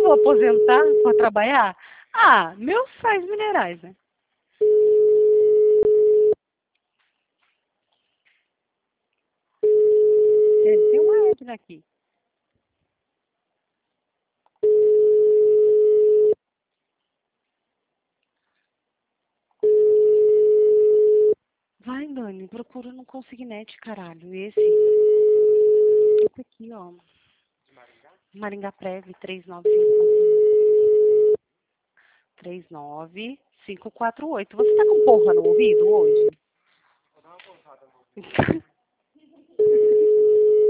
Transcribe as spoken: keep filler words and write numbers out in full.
vou aposentar para trabalhar? Ah, meus sais minerais, né? Gente, tem uma Edna aqui. Vai, Dani, procura no Consignete, caralho. Esse. Esse aqui, ó. Maringá Prev três nove cinco três nove cinco quatro oito. Você tá com porra no ouvido hoje?